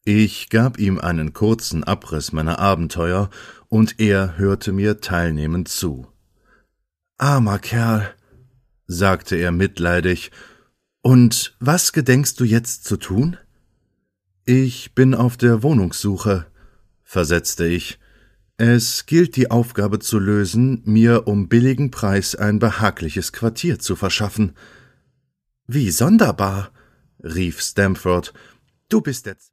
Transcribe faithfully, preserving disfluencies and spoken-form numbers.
Ich gab ihm einen kurzen Abriss meiner Abenteuer, und er hörte mir teilnehmend zu. »Armer Kerl«, sagte er mitleidig, »und was gedenkst du jetzt zu tun?« »Ich bin auf der Wohnungssuche«, versetzte ich. »Es gilt, die Aufgabe zu lösen, mir um billigen Preis ein behagliches Quartier zu verschaffen.« »Wie sonderbar«, rief Stamford, »du bist der